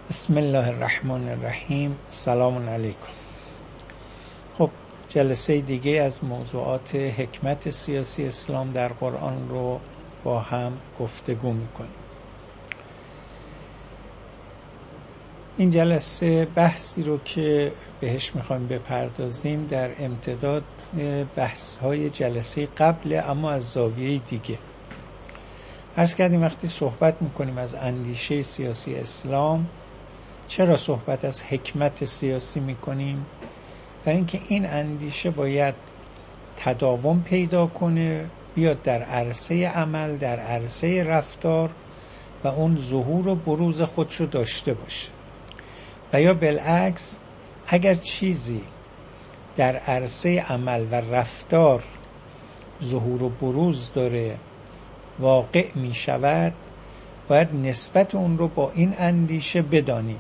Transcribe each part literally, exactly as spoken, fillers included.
بسم الله الرحمن الرحیم. سلام علیکم. خب جلسه دیگه از موضوعات حکمت سیاسی اسلام در قرآن رو با هم گفتگو میکنیم. این جلسه بحثی رو که بهش میخوایم بپردازیم در امتداد بحث های جلسه قبل، اما از زاویه دیگه. عرض کردیم وقتی صحبت میکنیم از اندیشه سیاسی اسلام، چرا صحبت از حکمت سیاسی میکنیم؟ برای اینکه این اندیشه باید تداوم پیدا کنه، بیاد در عرصه عمل، در عرصه رفتار و اون ظهور و بروز خودشو داشته باشه. و یا بالعکس، اگر چیزی در عرصه عمل و رفتار ظهور و بروز داره، واقع می شود، باید نسبت اون رو با این اندیشه بدانیم.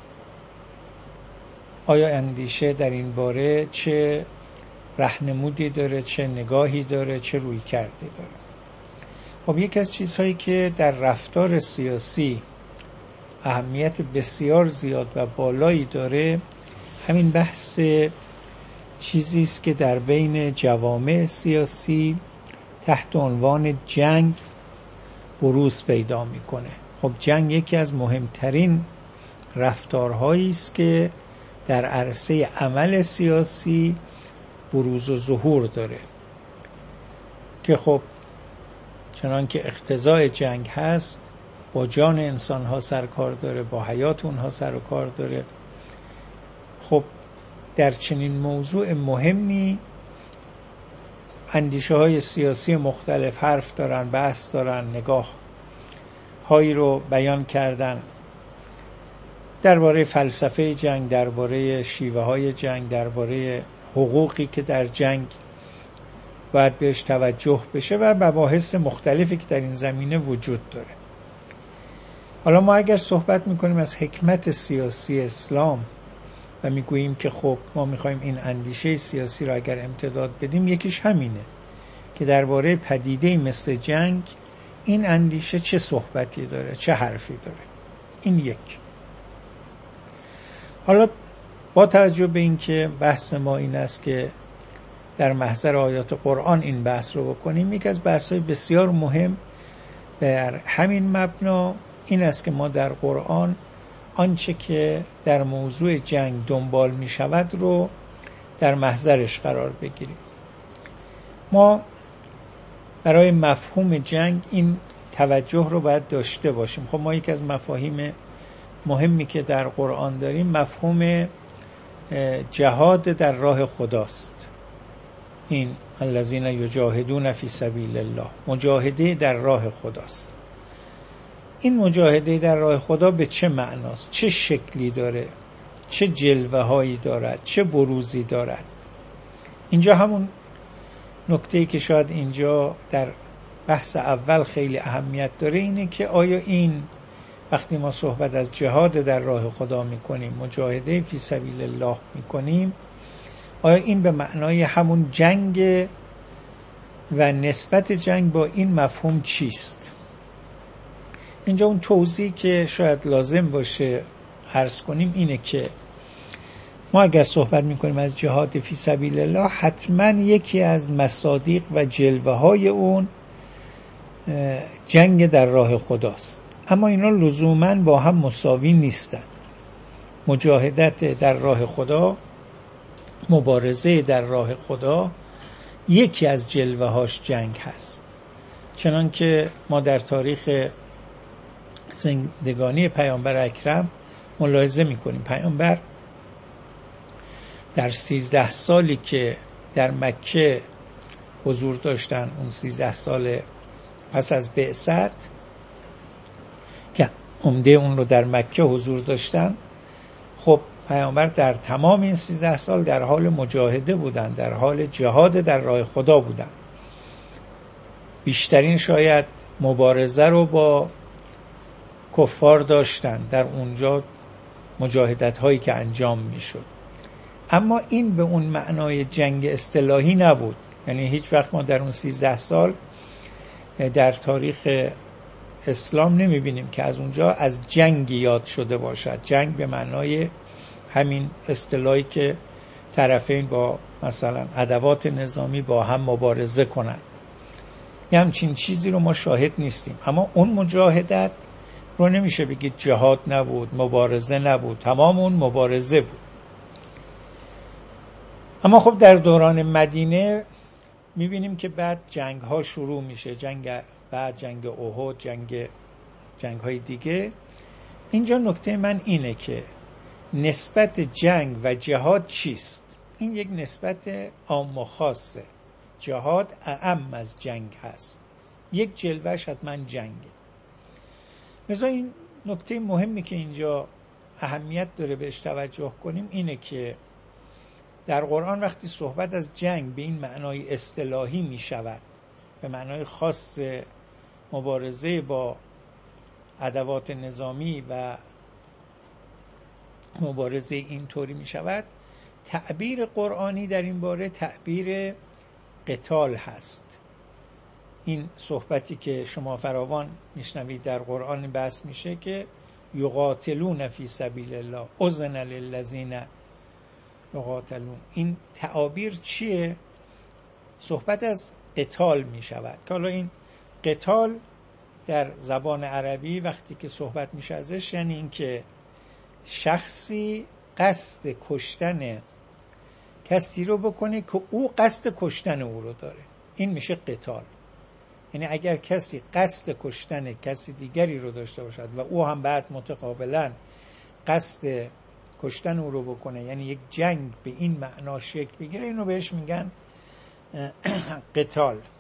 آیا اندیشه در این باره چه راهنمودی داره، چه نگاهی داره، چه رویکردی داره؟ خب یکی از چیزهایی که در رفتار سیاسی اهمیت بسیار زیاد و بالایی داره، همین بحث چیزی است که در بین جوامع سیاسی تحت عنوان جنگ بروز پیدا میکنه. خب جنگ یکی از مهمترین رفتارهایی است که در عرصه عمل سیاسی بروز و ظهور داره، که خب چنان که اقتضای جنگ هست، با جان انسان ها سر کار داره، با حیات اونها سر و کار داره. خب در چنین موضوع مهمی اندیشه های سیاسی مختلف حرف دارن، بحث دارن، نگاه هایی رو بیان کردن درباره فلسفه جنگ، درباره شیوه های جنگ، درباره حقوقی که در جنگ باید بهش توجه بشه و مباحث مختلفی که در این زمینه وجود داره. حالا ما اگر صحبت میکنیم از حکمت سیاسی اسلام و میگوییم که خب ما میخوایم این اندیشه سیاسی را اگر امتداد بدیم، یکیش همینه که درباره پدیده‌ای مثل جنگ این اندیشه چه صحبتی داره، چه حرفی داره. این یک. حالا با توجه به این که بحث ما این است که در محضر آیات قرآن این بحث رو بکنیم، یک از بحث‌های بسیار مهم در همین مبنا این است که ما در قرآن آنچه که در موضوع جنگ دنبال می شود رو در محضرش قرار بگیریم. ما برای مفهوم جنگ این توجه رو باید داشته باشیم. خب ما یک از مفاهیم مهمی که در قرآن داریم مفهوم جهاد در راه خداست. این الذین یجاهدون فی سبیل الله، مجاهده در راه خداست. این مجاهده در راه خدا به چه معناست؟ چه شکلی داره؟ چه جلوه هایی دارد؟ چه بروزی دارد؟ اینجا همون نکته‌ای که شاید اینجا در بحث اول خیلی اهمیت داره اینه که آیا این وقتی ما صحبت از جهاد در راه خدا میکنیم، مجاهده فی سبیل الله میکنیم، آیا این به معنای همون جنگ و نسبت جنگ با این مفهوم چیست؟ اینجا اون توضیح که شاید لازم باشه عرض کنیم اینه که ما اگر صحبت میکنیم از جهاد فی سبیل الله، حتما یکی از مصادیق و جلوه های اون جنگ در راه خداست. اما اینا لزوماً با هم مساوی نیستند. مجاهدت در راه خدا، مبارزه در راه خدا، یکی از جلوه هاش جنگ هست. چنان که ما در تاریخ زندگانی پیامبر اکرم ملاحظه میکنیم، پیامبر در سیزده سالی که در مکه حضور داشتن، اون سیزده سال پس از بعثت که عمده اون رو در مکه حضور داشتن، خب پیامبر در تمام این سیزده سال در حال مجاهده بودن، در حال جهاد در راه خدا بودن. بیشترین شاید مبارزه رو با کفار داشتن در اونجا، مجاهدت هایی که انجام می شد. اما این به اون معنای جنگ اصطلاحی نبود. یعنی هیچ وقت ما در اون سیزده سال در تاریخ اسلام نمیبینیم که از اونجا از جنگ یاد شده باشد. جنگ به معنای همین اصطلاحی که طرفین با مثلا ادوات نظامی با هم مبارزه کنند، یه همچین چیزی رو ما شاهد نیستیم. اما اون مجاهدت رو نمیشه بگید جهاد نبود، مبارزه نبود، تمام اون مبارزه بود. اما خب در دوران مدینه میبینیم که بعد جنگ ها شروع میشه، جنگ بعد جنگ احد، جنگ جنگ های دیگه. اینجا نکته من اینه که نسبت جنگ و جهاد چیست؟ این یک نسبت عام و خاصه. جهاد اعم از جنگ هست، یک جلوهش حتما جنگه. لذا این نکته مهمی که اینجا اهمیت داره بهش توجه کنیم اینه که در قرآن وقتی صحبت از جنگ به این معنای اصطلاحی می شود، به معنای خاص مبارزه با ادوات نظامی و مبارزه اینطوری می شود، تعبیر قرآنی در این باره تعبیر قتال هست. این صحبتی که شما فراوان میشنوید در قرآن بحث میشه که یقاتلون فی سبیل الله اذن للذین یقاتلون. این تعابیر چیه؟ صحبت از قتال میشود که حالا این قتال در زبان عربی وقتی که صحبت میشه ازش یعنی این که شخصی قصد کشتن کسی رو بکنه که او قصد کشتن او رو داره، این میشه قتال. یعنی اگر کسی قصد کشتن کسی دیگری رو داشته باشد و او هم بعد متقابلا قصد کشتن او رو بکنه، یعنی یک جنگ به این معنا شکل بگیره، اینو بهش میگن قتال.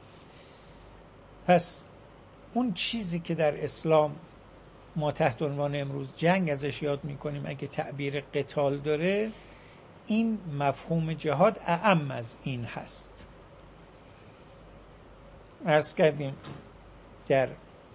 پس اون چیزی که در اسلام ما تحت عنوان امروز جنگ ازش یاد میکنیم اگه تعبیر قتال داره، این مفهوم جهاد اعم از این هست. عرض کردیم در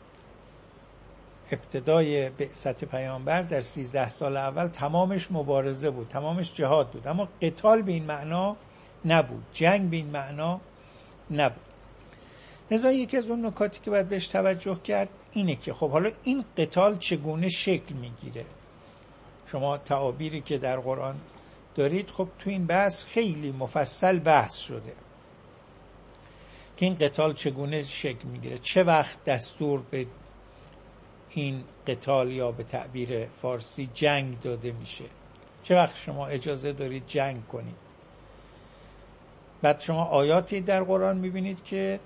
ابتدای بعثت پیامبر در سیزده سال اول تمامش مبارزه بود، تمامش جهاد بود، اما قتال به این معنا نبود، جنگ به این معنا نبود. لذا یکی از اون نکاتی که باید بهش توجه کرد اینه که خب حالا این قتال چگونه شکل میگیره؟ شما تعابیری که در قرآن دارید خب تو این بحث خیلی مفصل بحث شده که این قتال چگونه شکل میگیره، چه وقت دستور به این قتال یا به تعبیر فارسی جنگ داده میشه، چه وقت شما اجازه دارید جنگ کنید. بعد شما آیاتی در قرآن میبینید که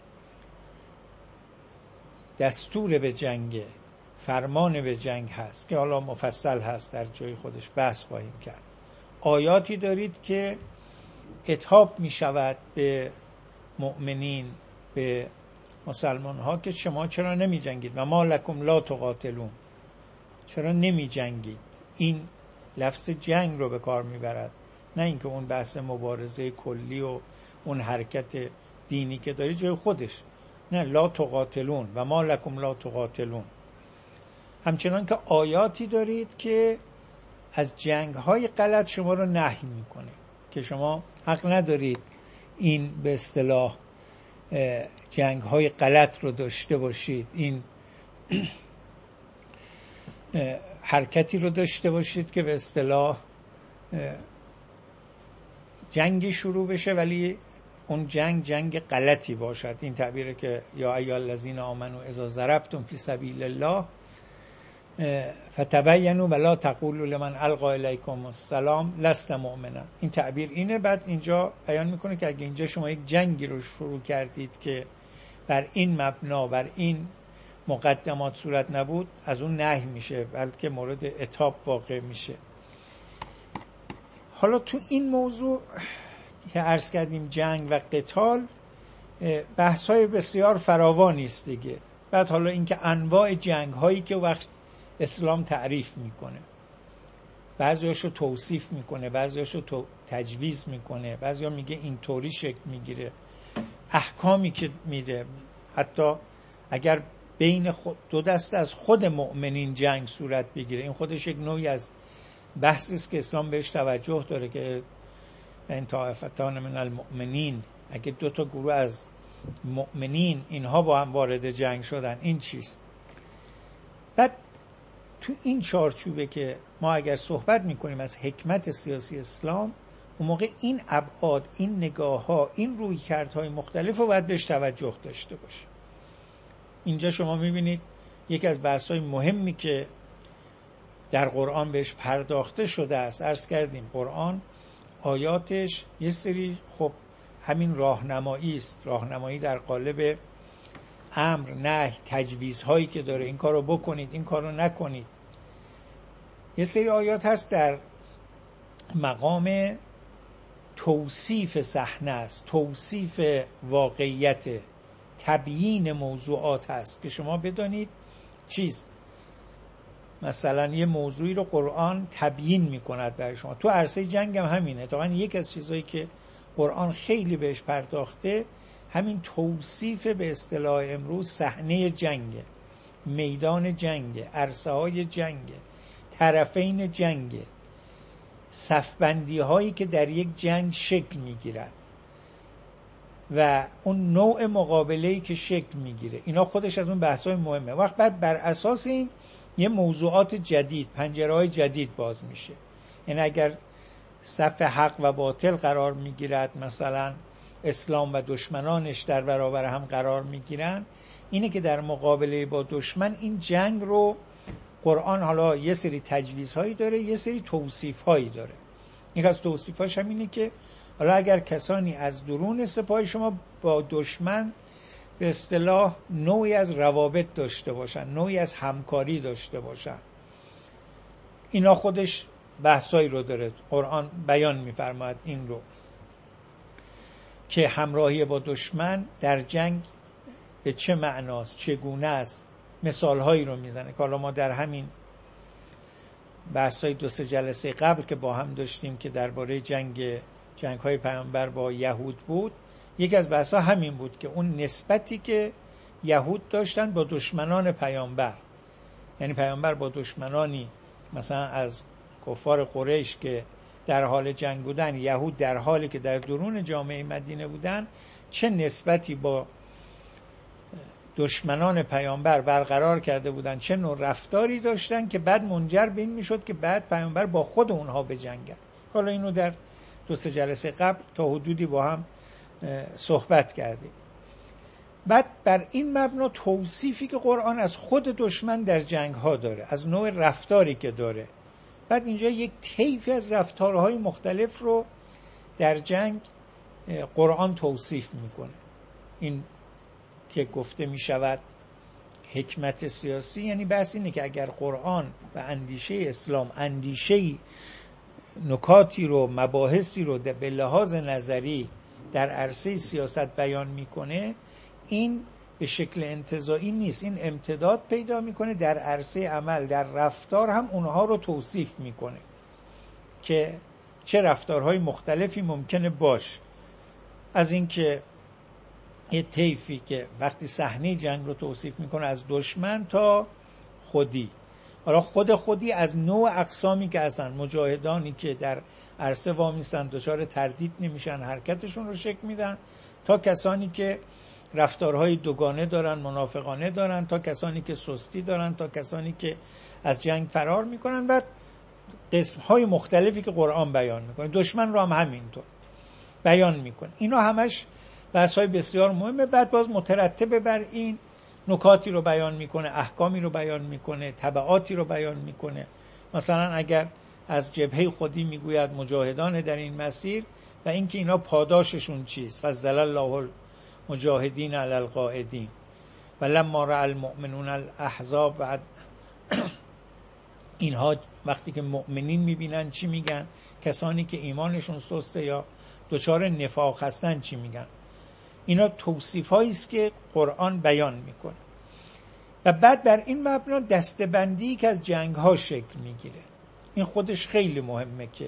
دستور به جنگ، فرمان به جنگ هست که حالا مفصل هست، در جای خودش بحث خواهیم کرد. آیاتی دارید که عتاب می شود به مؤمنین، به مسلمان ها که شما چرا نمی جنگید و ما لکم لا تقاتلون، چرا نمی جنگید. این لفظ جنگ رو به کار می برد، نه اینکه اون بحث مبارزه کلی و اون حرکت دینی که داری جای خودش، نه، لا تقاتلون و ما لکم لا تقاتلون. همچنان که آیاتی دارید که از جنگ های غلط شما رو نهی میکنه که شما حق ندارید این به اصطلاح جنگ های غلط رو داشته باشید، این حرکتی رو داشته باشید که به اصطلاح جنگی شروع بشه ولی اون جنگ جنگ غلطی باشد. این تعبیره که یا ایها الذین آمنوا اذا ضربتم فی سبیل الله فتبینوا ولا تقولوا لمن القی الیکم السلام لست مؤمنا. این تعبیر اینه. بعد اینجا بیان میکنه که اگه اینجا شما یک جنگی رو شروع کردید که بر این مبنا، بر این مقدمات صورت نبود، از اون نهی میشه بلکه مورد عتاب واقع میشه. حالا تو این موضوع که عرض کردیم جنگ و قتال بحث های بسیار فراوانی است دیگه. بعد حالا اینکه انواع جنگ هایی که وقت اسلام تعریف میکنه، بعضیاشو توصیف میکنه، بعضیاشو تجویز میکنه، بعضیا میگه اینطوری شکل میگیره، احکامی که میده، حتی اگر بین خود دو دسته از خود مؤمنین جنگ صورت بگیره، این خودش یک نوعی از بحثی است که اسلام بهش توجه داره که این طائفتان من المؤمنین، اگه دو تا گروه از مؤمنین اینها با هم وارد جنگ شدن، این چیست؟ بعد تو این چارچوبه که ما اگر صحبت میکنیم از حکمت سیاسی اسلام، اون موقع این ابعاد، این نگاه ها، این رویکردهای مختلف رو باید بهش توجه داشته باشه. اینجا شما میبینید یک از بحث‌های مهمی که در قرآن بهش پرداخته شده است، عرض کردیم قرآن آیاتش یه سری خب همین راهنمایی است، راهنمایی در قالب امر، نهی، تجویزهایی که داره، این کارو بکنید، این کارو نکنید. یه سری آیات هست در مقام توصیف صحنه است، توصیف واقعیت، تبیین موضوعات هست که شما بدانید چیست. مثلا یه موضوعی رو قرآن تبیین میکند برای شما. تو عرصه جنگ هم همینه. اتفاقاً یک از چیزهایی که قرآن خیلی بهش پرداخته همین توصیف به اصطلاح امروز صحنه جنگ، میدان جنگ، عرصه های جنگ، طرفین جنگ، صفبندی هایی که در یک جنگ شکل میگیرد و اون نوع مقابله‌ای که شکل میگیره. اینا خودش از اون بحث‌های مهمه. وقت بعد بر اساس این یه موضوعات جدید، پنجره‌های جدید باز میشه. یعنی اگر صف حق و باطل قرار میگیرد، مثلا اسلام و دشمنانش در برابر هم قرار میگیرن، اینه که در مقابله با دشمن این جنگ رو قرآن حالا یه سری تجویزهایی داره، یه سری توصیفهایی داره. یک از توصیفاش هم اینه که حالا اگر کسانی از درون سپاه شما با دشمن به اصطلاح نوعی از روابط داشته باشن، نوعی از همکاری داشته باشن، اینا خودش بحثایی رو داره. قرآن بیان می‌فرماید این رو که همراهی با دشمن در جنگ به چه معناست، چگونه است، مثالهایی رو میزنه که حالا ما در همین بحثای دو سه جلسه قبل که با هم داشتیم که درباره جنگ جنگ‌های پیامبر با یهود بود، یک از بحث‌ها همین بود که اون نسبتی که یهود داشتن با دشمنان پیامبر، یعنی پیامبر با دشمنانی مثلا از کفار قریش که در حال جنگ بودن، یهود در حالی که در درون جامعه مدینه بودن، چه نسبتی با دشمنان پیامبر برقرار کرده بودن، چه نوع رفتاری داشتن که بعد منجر به این میشد که بعد پیامبر با خود اونها بجنگن. حالا اینو در دو سه جلسه قبل تا حدودی با هم صحبت کردیم. بعد بر این مبنا توصیفی که قرآن از خود دشمن در جنگ ها داره، از نوع رفتاری که داره، بعد اینجا یک طیفی از رفتارهای مختلف رو در جنگ قرآن توصیف میکنه. این که گفته میشود حکمت سیاسی، یعنی بحث اینه که اگر قرآن و اندیشه اسلام اندیشه‌ای، نکاتی رو، مباحثی رو به لحاظ نظری در عرصه سیاست بیان میکنه، این به شکل انتزاعی نیست، این امتداد پیدا میکنه در عرصه عمل، در رفتار هم اونها رو توصیف میکنه که چه رفتارهای مختلفی ممکنه باش. از اینکه یه طیفی که وقتی صحنه جنگ رو توصیف میکنه از دشمن تا خودی، حالا خود خودی از نوع اقسامی که هستن، مجاهدانی که در عرصه وامیستن، دچار تردید نمیشن، حرکتشون رو شکل میدن، تا کسانی که رفتارهای دوگانه دارن، منافقانه دارن، تا کسانی که سستی دارن، تا کسانی که از جنگ فرار میکنن. بعد قسمهای مختلفی که قرآن بیان میکنه، دشمن رو هم همینطور بیان میکنه. اینا همش بحث‌های بسیار مهمه. بعد باز مترتب بر این نکاتی رو بیان میکنه، احکامی رو بیان میکنه، تبعاتی رو بیان میکنه. مثلا اگر از جبهه خودی میگوید مجاهدان در این مسیر و اینکه اینا پاداششون چیست، فضل الله المجاهدین علی القاعدین و لما رأى المؤمنون الاحزاب. بعد اینها وقتی که مؤمنین میبینن چی میگن، کسانی که ایمانشون سسته یا دچار نفاق هستن چی میگن. اینا توصیف‌هایی است که قرآن بیان میکنه. و بعد بر این مبنا دسته‌بندی که از جنگ‌ها شکل میگیره. این خودش خیلی مهمه که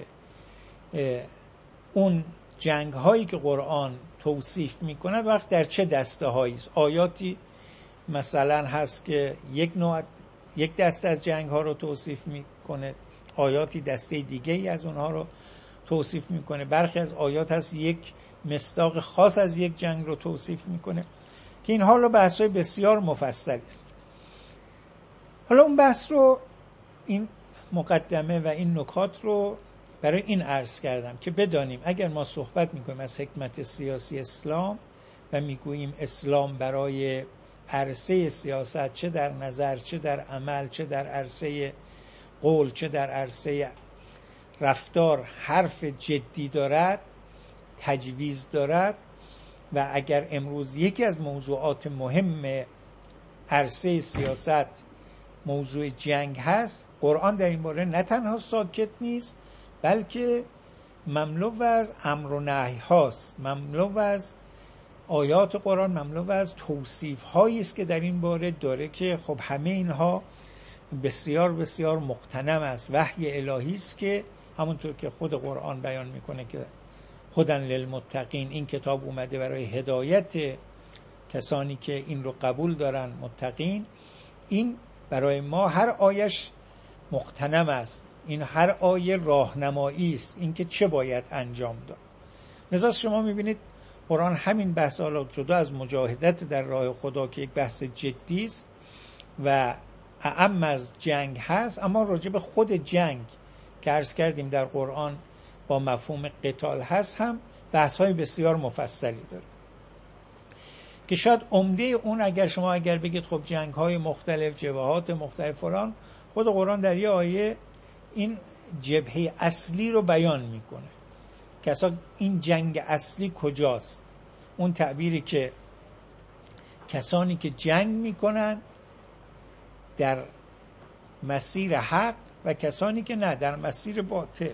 اون جنگ‌هایی که قرآن توصیف میکنه وقت در چه دسته‌هایی است. آیاتی مثلا هست که یک نوع یک دسته از جنگ‌ها رو توصیف میکنه، آیاتی دسته دیگه‌ای از اونها رو توصیف میکنه. برخی از آیات هست یک مصداق خاص از یک جنگ رو توصیف میکنه که این حالا بحث‌های بسیار مفصلی است. حالا اون بحث رو، این مقدمه و این نکات رو برای این عرض کردم که بدانیم اگر ما صحبت میکنیم از حکمت سیاسی اسلام و میگوییم اسلام برای عرصه سیاست، چه در نظر، چه در عمل، چه در عرصه قول، چه در عرصه رفتار، حرف جدی دارد، تجویز دارد، و اگر امروز یکی از موضوعات مهم عرصه سیاست موضوع جنگ هست، قرآن در این باره نه تنها ساکت نیست، بلکه مملو از امر و نهی هاست، مملو از آیات قرآن، مملو از توصیف هایی است که در این باره داره که خب همه اینها بسیار بسیار مغتنم است، وحی الهی است که همونطور که خود قرآن بیان میکنه که هدن للمتقین، این کتاب اومده برای هدایت کسانی که این رو قبول دارن، متقین. این برای ما هر آیش مغتنم است، این هر آیه راهنمایی است، این که چه باید انجام داد. لذا شما میبینید قرآن همین بحث، حالا جدا از مجاهدت در راه خدا که یک بحث جدی است و اعم از جنگ هست، اما راجع به خود جنگ که عرض کردیم در قرآن با مفهوم قتال هست هم بحث های بسیار مفصلی داره که شاید عمده اون، اگر شما اگر بگید خب جنگ های مختلف، جبهات مختلف فلان، خود قرآن در یه آیه این جبهه اصلی رو بیان میکنه که اصلا این جنگ اصلی کجاست. اون تعبیری که کسانی که جنگ میکنن در مسیر حق و کسانی که نه در مسیر باطل،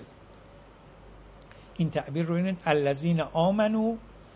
این تعبیر رو اینه الذین آمنو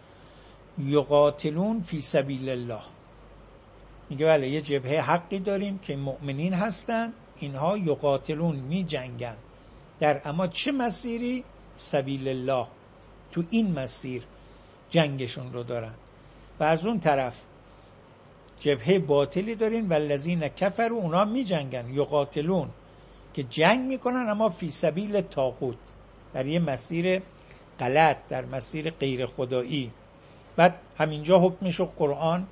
یقاتلون فی سبیل الله. میگه بله یه جبهه حقی داریم که مؤمنین هستن، اینها یقاتلون، می جنگن در اما چه مسیری؟ سبیل الله، تو این مسیر جنگشون رو دارن. و از اون طرف جبهه باطلی دارین والذین کفروا، اونا می جنگن، یقاتلون که جنگ میکنن اما فی سبیل طاغوت، در یه مسیر غلط، در مسیر غیر خدایی. بعد همینجا حکمشو قرآن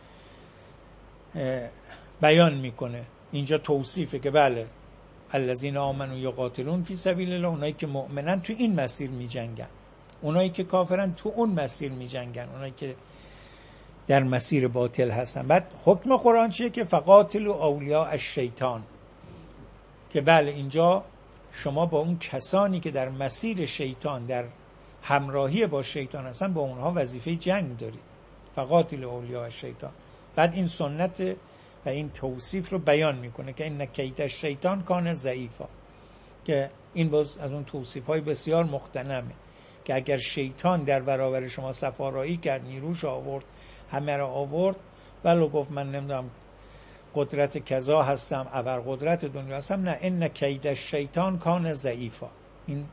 بیان میکنه، اینجا توصیفه که بله الذین آمنوا یقاتلون فی سبیل الله، اونایی که مؤمنن تو این مسیر میجنگن، اونایی که کافرن تو اون مسیر میجنگن، اونایی که در مسیر باطل هستن. بعد حکم قرآن چیه؟ که فقاتلوا اولیاء الشیطان، که بله اینجا شما با اون کسانی که در مسیر شیطان، در همراهی با شیطان هستن، با اونها وظیفه جنگ دارید. فقاتلوا اولیاء الشیطان. بعد این سنت و این توصیف رو بیان میکنه که این کید الشیطان کان ضعیفا، که این باز از اون توصیف های بسیار مغتنمه که اگر شیطان در برابر شما سفارایی کرد، نیروش آورد، همه را آورد، ولو گفت من نمیدونم قدرت کذا هستم، ابر قدرت دنیا هستم، نه، ان کید الشیطان کان ضعیفا. این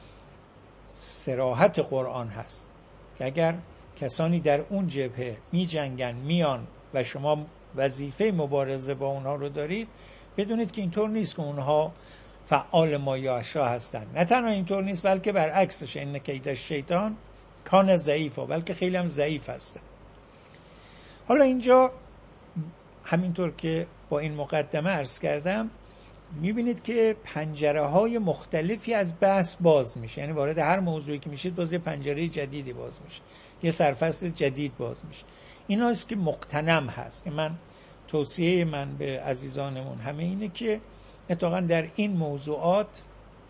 صراحت قرآن هست که اگر کسانی در اون جبهه می جنگن، میان و شما وظیفه مبارزه با اونها رو دارید، بدونید که اینطور نیست که اونها فعال مایحشا هستن. نه تنها اینطور نیست، بلکه برعکسش، ان کید الشیطان کان ضعیفا، بلکه خیلی هم ضعیف هستن. حالا اینجا همینطور که با این مقدمه عرض کردم، میبینید که پنجره های مختلفی از بحث باز میشه، یعنی وارد هر موضوعی که میشید باز یه پنجره جدیدی باز میشه، یه سرفصل جدید باز میشه. اینا است که مغتنم هست. من توصیه من به عزیزانمون همه اینه که اتفاقا در این موضوعات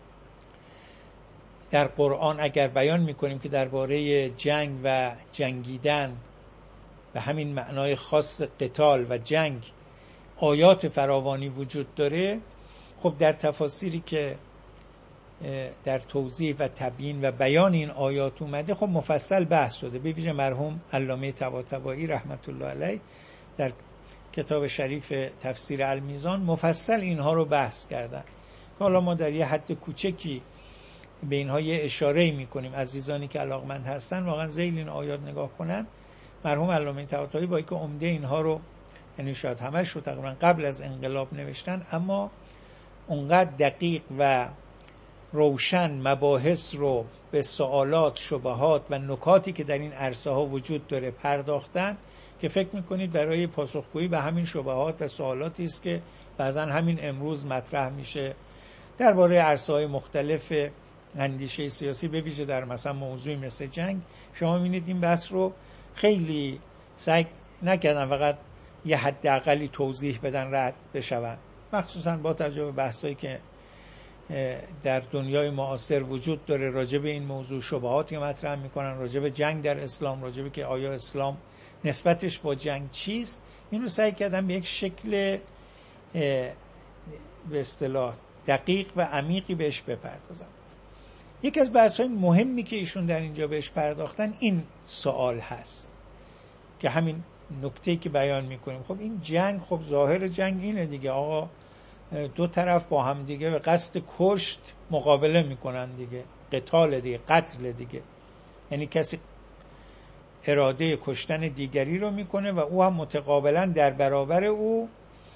در قرآن اگر بیان میکنیم که درباره جنگ و جنگیدن و همین معنای خاص قتال و جنگ آیات فراوانی وجود داره، خب در تفاسیری که در توضیح و تبیین و بیان این آیات اومده خب مفصل بحث شده. به ویژه مرحوم علامه طباطبایی رحمت الله علیه در کتاب شریف تفسیر المیزان مفصل اینها رو بحث کردن که حالا ما در یه حد کوچکی به اینها یه اشاره میکنیم. عزیزانی که علاقمند هستن واقعا ذیل این آیات نگاه کنن. مرحوم علامه طباطبایی با اینکه عمده اینها رو، یعنی شاید همش رو تقریبا قبل از انقلاب نوشتن، اما اونقدر دقیق و روشن مباحث رو به سوالات، شبهات و نکاتی که در این عرصه ها وجود داره پرداختن که فکر میکنید برای پاسخگویی به همین شبهات و سوالاتی است که بعضا همین امروز مطرح میشه درباره عرصه های مختلف اندیشه سیاسی، به ویژه در مثلا موضوعی مثل جنگ. شما میبینید این بحث رو خیلی سعی نکردن فقط یه حداقلی توضیح بدن رد بشون، مخصوصا با توجه به بحثایی که در دنیای معاصر وجود داره راجع به این موضوع، شبهاتی که مطرح میکنن راجع به جنگ در اسلام، راجع به که آیا اسلام نسبتش با جنگ چیست. این رو سعی کردن به یک شکل به اصطلاح دقیق و عمیقی بهش بپردازن. یکی از بحث‌های مهمی که ایشون در اینجا بهش پرداختن این سوال هست که همین نکته‌ای که بیان میکنیم، خب این جنگ، خب ظاهر جنگ اینه دیگه آقا، دو طرف با هم دیگه به قصد کشت مقابله میکنن دیگه، قتال دیگه، قتل دیگه، یعنی کسی اراده کشتن دیگری رو میکنه و او هم متقابلا در برابر او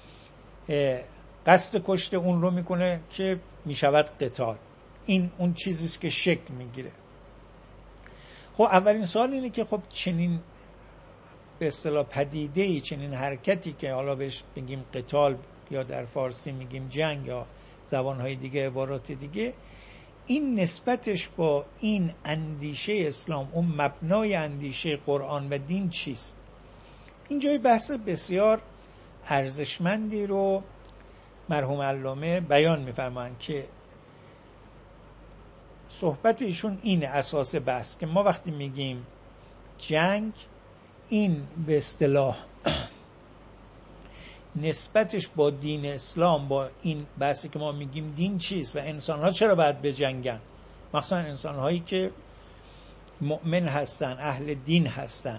قصد کشت اون رو میکنه که میشود قتال. این اون چیزیست که شکل میگیره. خب اولین سوال اینه که خب چنین به اصطلاح پدیده‌ای، چنین حرکتی که حالا بهش بگیم قتال یا در فارسی میگیم جنگ یا زبانهای دیگه عبارات دیگه، این نسبتش با این اندیشه اسلام، اون مبنای اندیشه قرآن و دین چیست؟ اینجای بحث بسیار ارزشمندی رو مرحوم علامه بیان میفرمایند که صحبت ایشون اینه، اساس بحث که ما وقتی میگیم جنگ، این به اصطلاح نسبتش با دین اسلام، با این بحثی که ما میگیم دین چیست و انسان‌ها چرا باید بجنگن، مخصوصا انسان‌هایی که مؤمن هستن، اهل دین هستن،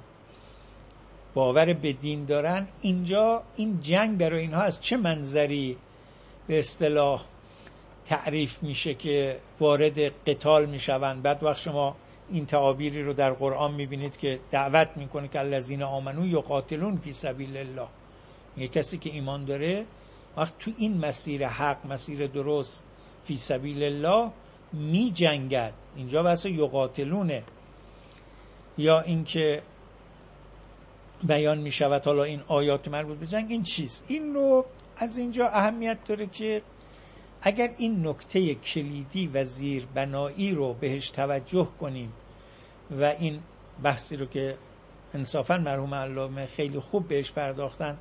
باور به دین دارن، اینجا این جنگ برای اینها از چه منظری به اصطلاح تعریف میشه که وارد قتال میشوند. بعد وقت شما این تعابیری رو در قرآن میبینید که دعوت میکنه که الذین آمنو یقاتلون فی سبیل الله، یه کسی که ایمان داره وقت تو این مسیر حق، مسیر درست، فی سبیل الله می جنگد. اینجا بحث یقاتلونه. یا اینکه بیان می شود حالا این آیات مربوط به جنگ این چیست. این رو از اینجا اهمیت داره که اگر این نکته کلیدی و زیربنایی رو بهش توجه کنیم و این بحثی رو که انصافاً مرحوم علامه خیلی خوب بهش پرداختن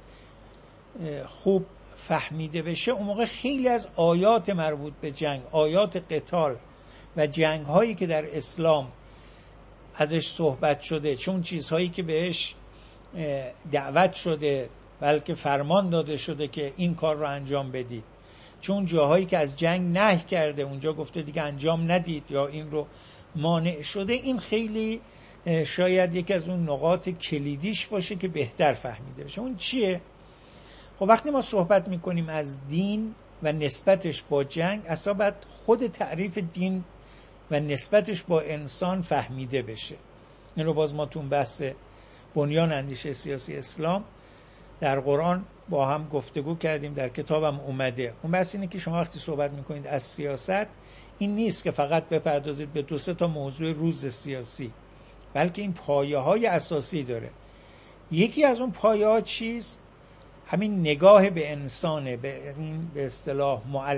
خوب فهمیده بشه، اون موقع خیلی از آیات مربوط به جنگ، آیات قتال و جنگ هایی که در اسلام ازش صحبت شده، چون چیزهایی که بهش دعوت شده بلکه فرمان داده شده که این کار رو انجام بدید، چون جاهایی که از جنگ نهی کرده اونجا گفته دیگه انجام ندید یا این رو مانع شده، این خیلی شاید یکی از اون نقاط کلیدیش باشه که بهتر فهمیده بشه. اون چیه؟ خب وقتی ما صحبت میکنیم از دین و نسبتش با جنگ، اصلا باید خود تعریف دین و نسبتش با انسان فهمیده بشه. این رو باز ما تو بحث بنیان اندیشه سیاسی اسلام در قرآن با هم گفتگو کردیم، در کتابم اومده. اون بحث اینه که شما وقتی صحبت میکنید از سیاست، این نیست که فقط بپردازید به دو سه تا موضوع روز سیاسی، بلکه این پایه های اساسی داره. یکی از اون پایه ها چیست؟ همین نگاه به انسانه، به این به اصطلاح معل...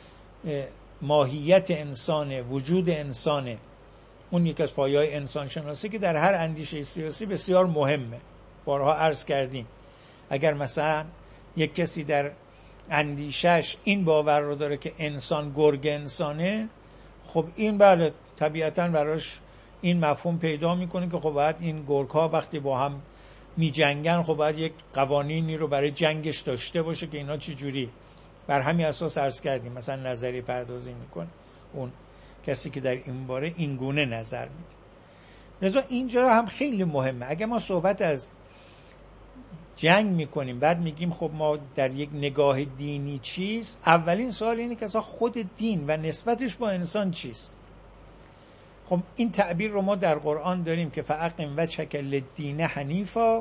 ماهیت انسانه، وجود انسانه. اون یکی از پایه های انسان شناسی که در هر اندیشه سیاسی بسیار مهمه. بارها عرض کردیم اگر مثلا یک کسی در اندیشش این باور رو داره که انسان گرگ انسانه، خب این بله طبیعتاً براش این مفهوم پیدا میکنه که خب باید این گرگ ها وقتی با هم می جنگن خب باید یک قوانینی رو برای جنگش داشته باشه که اینا چی جوری. بر همین اساس عرض کردیم مثلا نظری پردازی میکنه اون کسی که در این باره این گونه نظر میده. لذا اینجا هم خیلی مهمه. اگه ما صحبت از جنگ میکنیم بعد میگیم خب ما در یک نگاه دینی چیست، اولین سوال اینه که اصلا خود دین و نسبتش با انسان چیست. خب این تعبیر رو ما در قرآن داریم که فاقم وجهک للدین حنیفا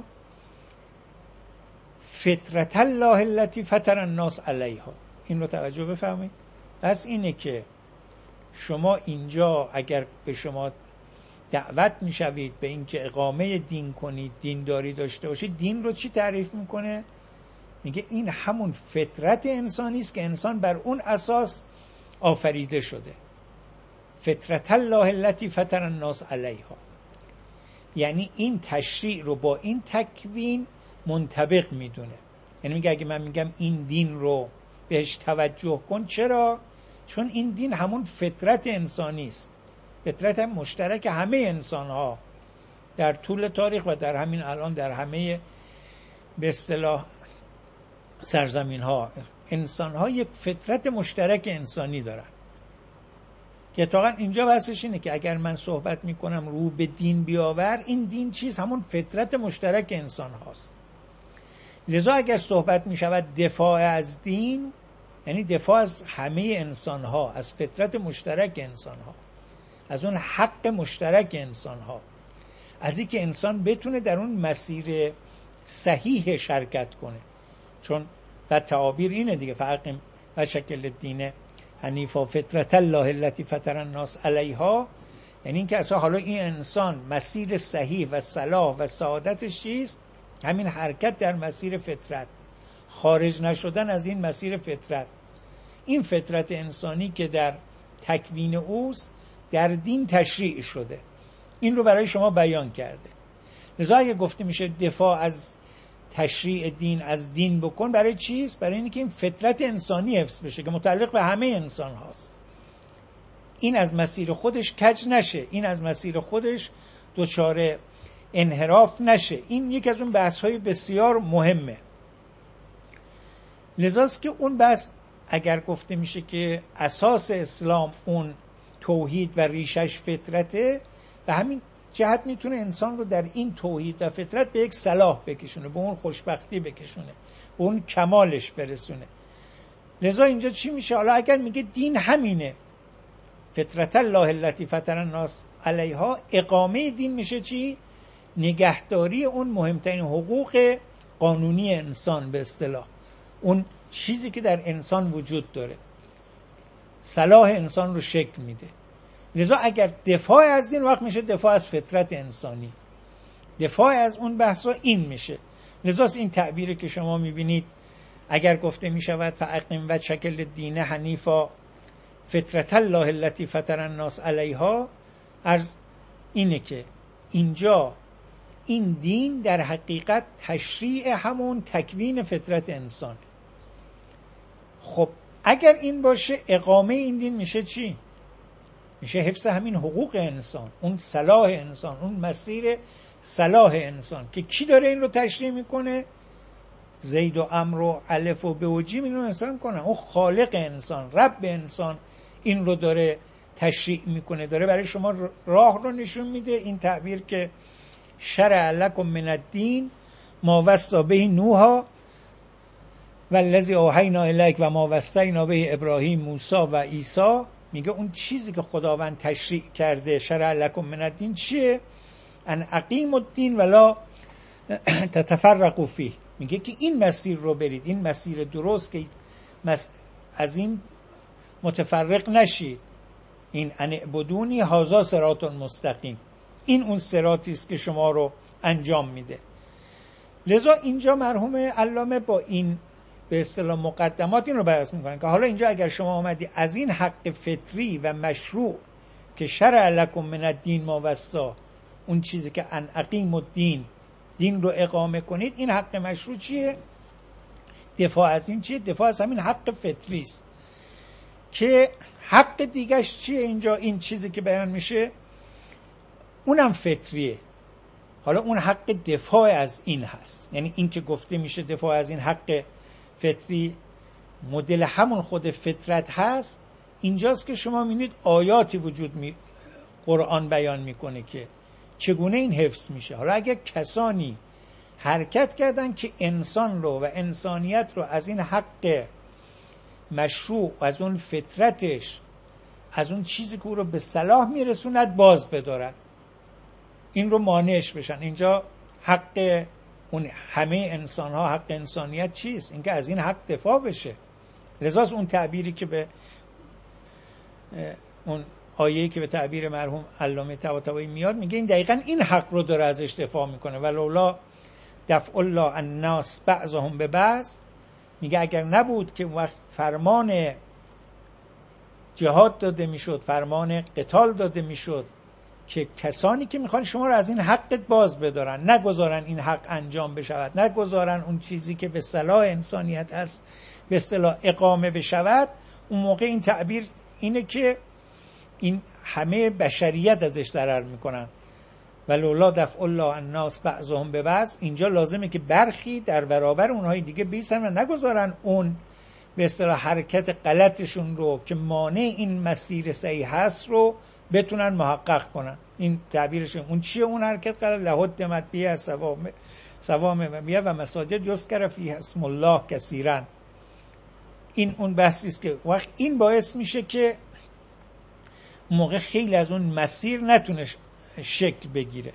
فطرة الله التي فطر الناس علیها. این رو توجه بفرمایید. پس اینه که شما اینجا اگر به شما دعوت میشوید به اینکه اقامه دین کنید، دینداری داشته باشید، دین رو چی تعریف میکنه؟ میگه این همون فطرت انسانی است که انسان بر اون اساس آفریده شده. فطرت الله التي فطر الناس علیها. یعنی این تشریع رو با این تکوین منطبق میدونه. یعنی میگه اگه من میگم این دین رو بهش توجه کن، چرا؟ چون این دین همون فطرت انسانی است. فطرت هم مشترک همه انسان ها در طول تاریخ و در همین الان در همه به اصطلاح سرزمین ها انسان ها یک فطرت مشترک انسانی دارن. که اتفاقا اینجا بحثش اینه که اگر من صحبت میکنم رو به دین بیاور، این دین چیز همون فطرت مشترک انسان هاست. لذا اگر صحبت میشود دفاع از دین، یعنی دفاع از همه انسان ها، از فطرت مشترک انسان ها، از اون حق مشترک انسان ها، از اینکه انسان بتونه در اون مسیر صحیح شرکت کنه. چون در تعابیر اینه دیگه، فاقم و شکل دینه حنیفا فطرت الله التي فطر الناس علیها، یعنی اینکه اصلا حالا این انسان مسیر صحیح و صلاح و سعادتش چیست؟ همین حرکت در مسیر فطرت، خارج نشدن از این مسیر فطرت. این فطرت انسانی که در تکوین اوست در دین تشریع شده، این رو برای شما بیان کرده. لذا اگه گفته میشه دفاع از تشریع دین، از دین بکن، برای چیست؟ برای اینکه این فطرت انسانی حفظ بشه که متعلق به همه انسان هاست. این از مسیر خودش کج نشه، این از مسیر خودش دچار انحراف نشه. این یک از اون بحث های بسیار مهمه. لذاست که اون بحث اگر گفته میشه که اساس اسلام اون توحید و ریشش فطرته، به همین جهت میتونه انسان رو در این توحید و فطرت به یک صلاح بکشونه، به اون خوشبختی بکشونه، به اون کمالش برسونه. لذا اینجا چی میشه؟ حالا اگر میگه دین همینه، فطرت الله التي فطر الناس علیها، اقامه دین میشه چی؟ نگهداری اون مهمترین حقوق قانونی انسان، به اصطلاح اون چیزی که در انسان وجود داره، صلاح انسان رو شکل میده. لذا اگر دفاع از دین، وقت میشه دفاع از فطرت انسانی، دفاع از اون بحثا این میشه. لذا این تعبیری که شما میبینید اگر گفته میشود فاقم و شکل دین حنیفا فطرت الله التي فطر الناس علیها، عرض اینه که اینجا این دین در حقیقت تشریع همون تکوین فطرت انسان. خب اگر این باشه، اقامه این دین میشه چی؟ میشه حفظ همین حقوق انسان، اون صلاح انسان، اون مسیر صلاح انسان که کی داره این رو تشریع میکنه؟ زید و عمرو و الف و ب و جیم این رو انسان کنن. اون خالق انسان، رب انسان این رو داره تشریع میکنه، داره برای شما راه رو نشون میده. این تعبیر که شرع لکم من الدین ما وصی به نوح و الذی اوحینا الیک و ما وصینا به ابراهیم موسی و عیسی، میگه اون چیزی که خداوند تشریع کرده شرع لکم من الدین چیه؟ ان اقیموا الدین ولا تتفرقوا فیه. میگه که این مسیر رو برید، این مسیر درست که از این متفرق نشید. این ان اعبدونی هذا صراط مستقیم، این اون صراطی است که شما رو انجام میده. لذا اینجا مرحوم علامه با این به اصطلاح مقدمات این رو بیان میکنن که حالا اینجا اگر شما آمدی از این حق فطری و مشروع که شرع لکم من الدین ما وصی، اون چیزی که ان اقیموا الدین، دین رو اقامه کنید، این حق مشروع چیه؟ دفاع از این چیه؟ دفاع از همین حق فطری است. که حق دیگهش چیه اینجا؟ این چیزی که بیان میشه اونم فطریه. حالا اون حق دفاع از این هست، یعنی این که گفته میشه دفاع از این حق فطری مدل همون خود فطرت هست. اینجاست که شما میبینید آیاتی وجود می قرآن بیان میکنه که چگونه این حفظ میشه. حالا اگر کسانی حرکت کردن که انسان رو و انسانیت رو از این حق مشروع، از اون فطرتش، از اون چیزی که او رو به صلاح میرسوند باز بدارد، این رو مانعش بشن، اینجا حق اون همه انسان ها، حق انسانیت چیست؟ اینکه از این حق دفاع بشه. لذا اون تعبیری که به اون آیه‌ای که به تعبیر مرحوم علامه طباطبایی میاد، میگه این دقیقاً این حق رو داره ازش دفاع میکنه. ولولا دفع الله الناس بعضهم به بعض، میگه اگر نبود که وقت فرمان جهاد داده میشد، فرمان قتال داده میشد که کسانی که میخوان شما رو از این حقت باز بدارن، نگذارن این حق انجام بشود، نگذارن اون چیزی که به صلاح انسانیت هست به اصطلاح اقامه بشود، اون موقع این تعبیر اینه که این همه بشریت ازش ضرر میکنن. ولولا دفع الله الناس بعضهم به بعض، اینجا لازمه که برخی در برابر اونهای دیگه بیسن و نگذارن اون به اصطلاح حرکت غلطشون رو که مانع این مسیر صحیح هست رو بتونن محقق کنن. این تعبیرش اون چیه؟ اون حرکت غلط لهدمت بیه سوام سوام بیه و مساجد یذکر فیها اسم الله کثیرا. این اون بحثی است که وقت این باعث میشه که موقع خیلی از اون مسیر نتونه شکل بگیره.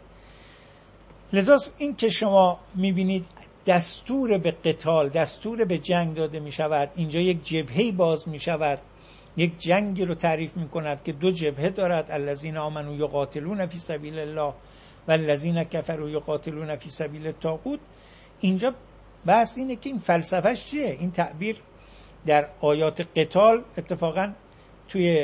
لذا این که شما میبینید دستور به قتال، دستور به جنگ داده میشود، اینجا یک جبهه‌ای باز میشود، یک جنگی رو تعریف میکند که دو جبهه دارد، الذین آمنوا یقاتلون فی سبیل الله و الذین کفروا یقاتلون فی سبیل الطاغوت. اینجا بحث اینه که این فلسفهش چیه؟ این تعبیر در آیات قتال اتفاقا توی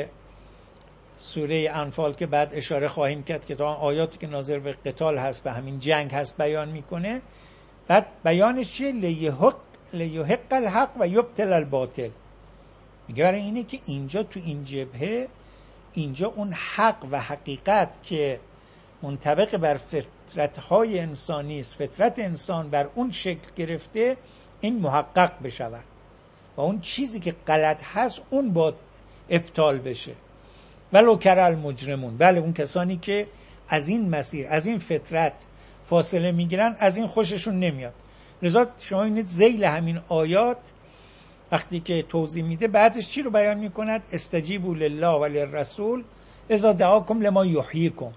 سوره انفال که بعد اشاره خواهیم کرد که تا آیاتی که ناظر به قتال هست و همین جنگ هست بیان میکنه. بعد بیانش چیه؟ لیحق لیحق الحق و یبطل الباطل. میگه برای اینه که اینجا تو این جبهه، اینجا اون حق و حقیقت که منطبق بر فطرت‌های انسانی است، فطرت انسان بر اون شکل گرفته، این محقق بشود و اون چیزی که غلط هست اون با ابطال بشه. ولو کره المجرمون، بله اون کسانی که از این مسیر، از این فطرت فاصله میگیرن، از این خوششون نمیاد. لذا شما ببینید ذیل همین آیات وقتی که توضیح میده بعدش چی رو بیان میکند؟ استجیبوا لله و للرسول اذا دعاکم لما یحییکم.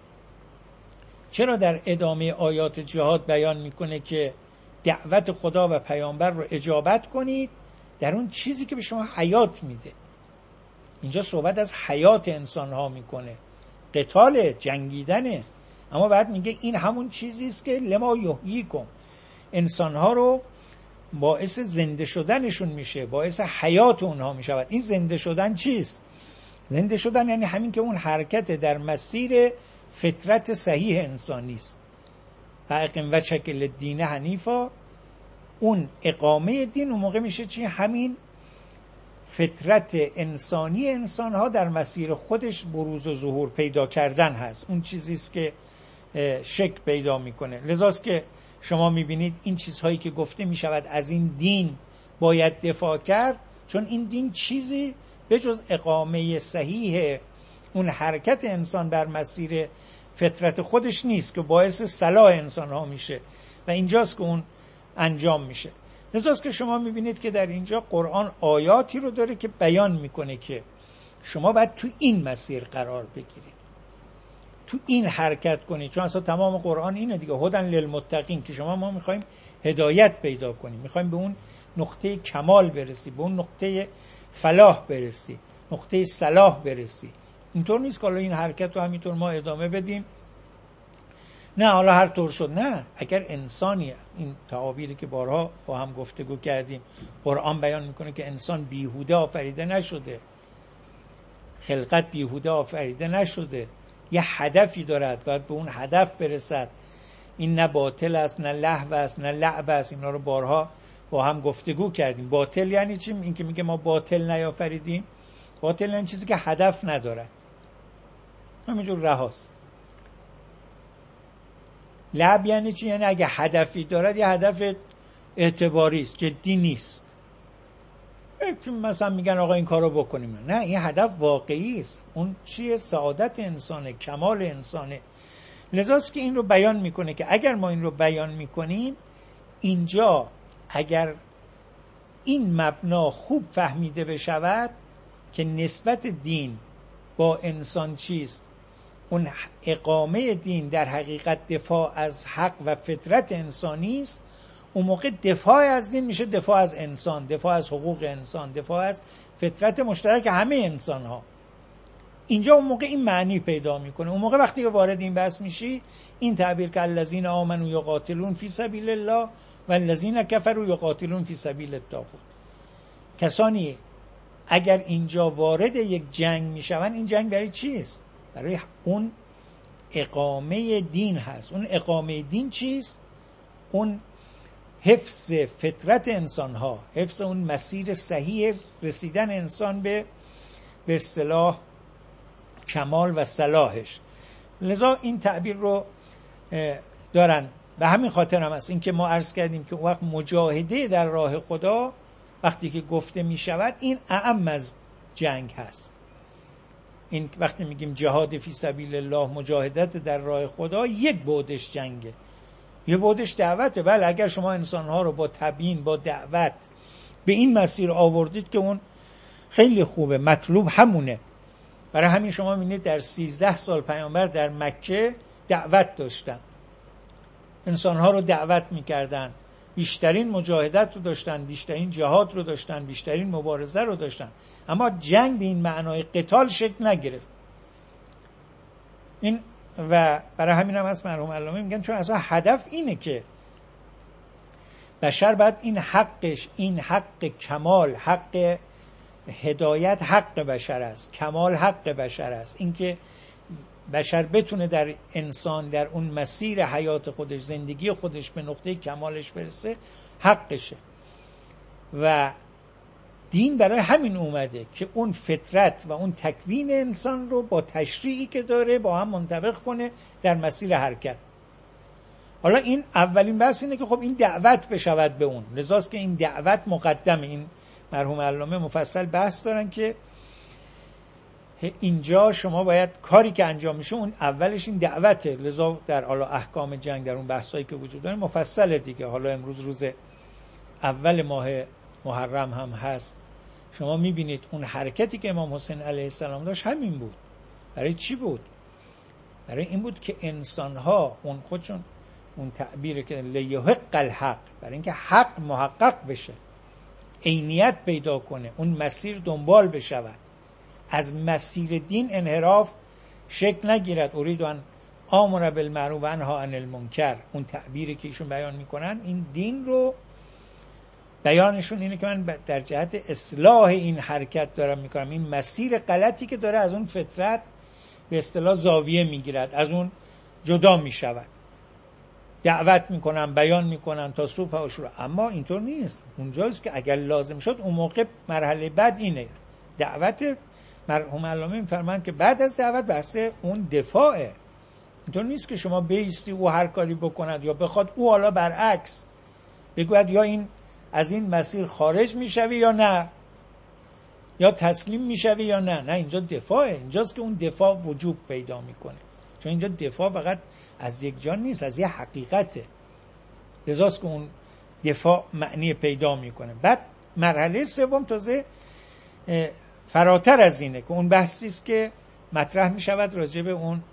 چرا در ادامه آیات جهاد بیان میکنه که دعوت خدا و پیامبر رو اجابت کنید در اون چیزی که به شما حیات میده؟ اینجا صحبت از حیات انسان ها میکنه، قتال، جنگیدنه، اما بعد میگه این همون چیزی است که لما یحییکم، انسان ها رو باعث زنده شدنشون میشه، باعث حیات اونها میشود. این زنده شدن چیست؟ زنده شدن یعنی همین که اون حرکت در مسیر فطرت صحیح انسانی است. فاقم وجهک للدین حنیفا، اون اقامه دین اون موقع میشه چی؟ همین فطرت انسانی انسان ها در مسیر خودش بروز و ظهور پیدا کردن هست. اون چیزی است که شکل پیدا میکنه. لذاست که شما میبینید این چیزهایی که گفته میشود از این دین باید دفاع کرد، چون این دین چیزی به جز اقامه صحیح اون حرکت انسان بر مسیر فطرت خودش نیست که باعث صلاح انسان ها میشه و اینجاست که اون انجام میشه. لذاست که شما میبینید که در اینجا قرآن آیاتی رو داره که بیان میکنه که شما باید تو این مسیر قرار بگیرید، تو این حرکت کنید، چون اصلا تمام قرآن اینه دیگه، هدن للمتقین، که شما ما میخوایم هدایت پیدا کنیم، میخوایم به اون نقطه کمال برسی، به اون نقطه فلاح برسی، نقطه صلاح برسی. اینطور نیست که حالا این حرکت رو همینطور ما ادامه بدیم، نه حالا هر طور شد. نه، اگر انسانی، این تعابیری که بارها با هم گفتگو کردیم، قرآن بیان میکنه که انسان بیهوده آفریده نشده، خلقت بیهوده آفریده نشده، یه هدفی دارد، باید به اون هدف برسد. این نه باطل است، نه لهو است، نه لعب است. اینا رو بارها با هم گفتگو کردیم. باطل یعنی چی؟ این که میگه ما باطل نیافریدیم، باطل یعنی چیزی که هدف ندارد، همینجور رهاست. لعب یعنی چی؟ یعنی اگه هدفی دارد یه هدف اعتباری است، جدی نیست. مثلا میگن آقا این کارو بکنیم، نه، این هدف واقعی است. اون چیه؟ سعادت انسانه، کمال انسانه. لذاست که این رو بیان میکنه که اگر ما این رو بیان میکنیم، اینجا اگر این مبنا خوب فهمیده بشود که نسبت دین با انسان چیست، اون اقامه دین در حقیقت دفاع از حق و فطرت انسانی است، اون موقع دفاع از دین میشه دفاع از انسان، دفاع از حقوق انسان، دفاع از فطرت مشترک همه انسان ها. اینجا اون موقع این معنی پیدا میکنه. اون موقع وقتی که وارد این بحث میشی، این تعبیر که الذین آمنوا یقاتلون فی سبیل الله و الذین کفروا یقاتلون فی سبیل الطاغوت، کسانی اگر اینجا وارد یک جنگ میشوند، این جنگ برای چیست؟ برای اون اقامه دین هست. اون اقامه دین چیست؟ اون حفظ فطرت انسان ها، حفظ اون مسیر صحیح رسیدن انسان به به اصطلاح کمال و صلاحش. لذا این تعبیر رو دارن. به همین خاطر هم است این که ما عرض کردیم که وقت مجاهده در راه خدا وقتی که گفته می شود، این اعم از جنگ هست. این وقتی میگیم جهاد فی سبیل الله، مجاهدت در راه خدا، یک بعدش جنگه، یه بعدش دعوته. ولی اگر شما انسانها رو با تبیین، با دعوت به این مسیر آوردید که اون خیلی خوبه، مطلوب همونه. برای همین شما می‌بینید در سیزده سال پیامبر در مکه دعوت داشتن، انسانها رو دعوت میکردن، بیشترین مجاهدت رو داشتن، بیشترین جهاد رو داشتن، بیشترین مبارزه رو داشتن، اما جنگ به این معنای قتال شکل نگرفت. این و برای همین هم از مرحوم علامه میگن چون اصلا هدف اینه که بشر باید این حقش، این حق کمال، حق هدایت حق بشر است، کمال حق بشر است، اینکه بشر بتونه در انسان در اون مسیر حیات خودش، زندگی خودش به نقطه کمالش برسه، حقشه. و دین برای همین اومده که اون فطرت و اون تکوین انسان رو با تشریعی که داره با هم منطبق کنه در مسیر حرکت. حالا این اولین بحث اینه که خب این دعوت بشود به اون، لذاست که این دعوت مقدمه. این مرحوم علامه مفصل بحث دارن که اینجا شما باید کاری که انجام میشه اون اولش این دعوته. لذا در حالا احکام جنگ در اون بحثایی که وجود داره مفصله دیگه. حالا امروز روز اول ماه محرم هم هست، شما میبینید اون حرکتی که امام حسین علیه السلام داشت همین بود. برای چی بود؟ برای این بود که انسانها اون خودشون اون تعبیر که لیحق الحق، برای اینکه حق محقق بشه، عینیت پیدا کنه، اون مسیر دنبال بشود، از مسیر دین انحراف شکل نگیرد. اريد ان آمر بالمعروف و انها عن المنکر، اون تعبیری که ایشون بیان میکنن، این دین رو بیانشون اینه که من در جهت اصلاح این حرکت دارم میکنم، این مسیر غلطی که داره از اون فطرت به اصطلاح زاویه میگیرد، از اون جدا میشود، دعوت میکنن، بیان میکنن تا صبح و شروع. اما اینطور نیست. اونجاست که اگر لازم شد اون موقع مرحله بعد اینه دعوت. مرحوم علامه میفرمایند که بعد از دعوت بحث اون دفاعه. اینطور نیست که شما بیستی او هر کاری بکند یا بخواد او حالا برعکس بگوید یا این از این مسیر خارج میشوی یا نه، یا تسلیم میشوی یا نه. نه، اینجا دفاعه. اینجاست که اون دفاع وجوب پیدا میکنه، چون اینجا دفاع فقط از یک جان نیست، از یه حقیقته. لذاست که اون دفاع معنی پیدا میکنه. بعد مرحله سوم تازه فراتر از اینه که اون بحثی است که مطرح میشود راجع به اون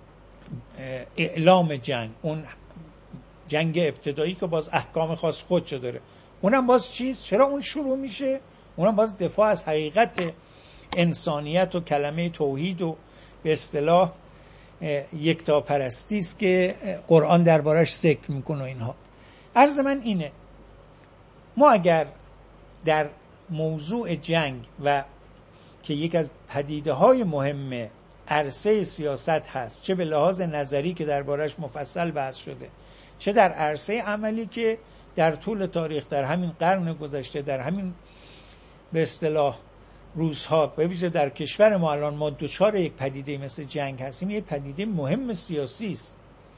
اعلام جنگ، اون جنگ ابتدایی که باز احکام خاص خودشو داره. اونم باز چیز، چرا اون شروع میشه؟ اونم باز دفاع از حقیقت انسانیت و کلمه توحید و به اصطلاح یکتاپرستی است که قرآن دربارش ذکر میکنه. اینها عرض من اینه، ما اگر در موضوع جنگ و که یک از پدیده های مهم عرصه سیاست هست، چه به لحاظ نظری که دربارش مفصل بحث شده، چه در عرصه عملی که در طول تاریخ، در همین قرن گذشته، در همین به اصطلاح روزها، به ویژه در کشور ما الان ما دوچار یک پدیده مثل جنگ هستیم. یک پدیده مهم سیاسی است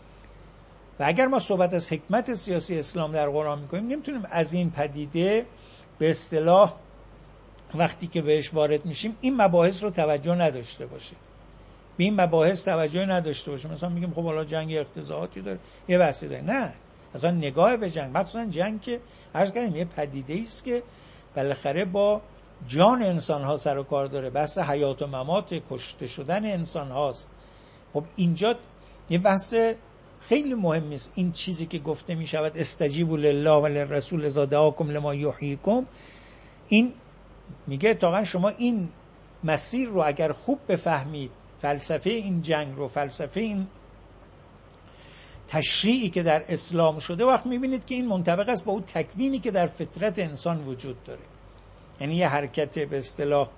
و اگر ما صحبت از حکمت سیاسی اسلام در قرآن میکنیم، نمیتونیم از این پدیده به اصطلاح وقتی که بهش وارد میشیم این مباحث رو توجه نداشته باشیم، به این مباحث توجه نداشته باشیم. مثلا میگیم خب حالا جنگ اقتضاعاتی داره، یه بحثی داره. نه، اصلا نگاه به جنگ، مخصوصا جنگ که عرض کردیم یه پدیده است که بالاخره با جان انسان ها سر و کار داره، بحث حیات و ممات، کشته شدن انسان هاست. خب اینجا یه بحث خیلی مهمی است. این چیزی که گفته می شود استجیبوا لله و للرسول اذا دعاکم لما یحییکم، این میگه اتفاقا شما این مسیر رو اگر خوب بفهمید، فلسفه این جنگ رو، فلسفه این تشریعی که در اسلام شده، وقت میبینید که این منطبق است با اون تکوینی که در فطرت انسان وجود داره. یعنی یه حرکت به اصطلاح